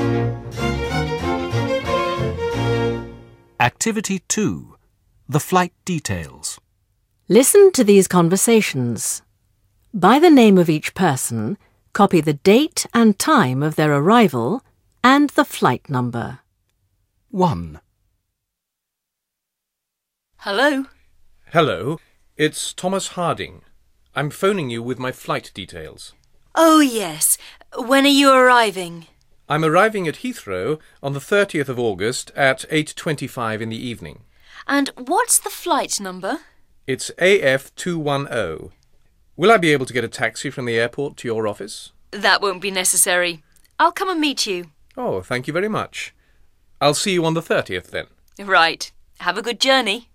Activity 2. The flight details. Listen to these conversations. By the name of each person, copy the date and time of their arrival and the flight number. 1. Hello? Hello, it's Thomas Harding. I'm phoning you with my flight details. Oh, yes. When are you arriving? I'm arriving at Heathrow on the 30th of August at 8:25 in the evening. And what's the flight number? It's AF210. Will I be able to get a taxi from the airport to your office? That won't be necessary. I'll come and meet you. Oh, thank you very much. I'll see you on the 30th then. Right. Have a good journey.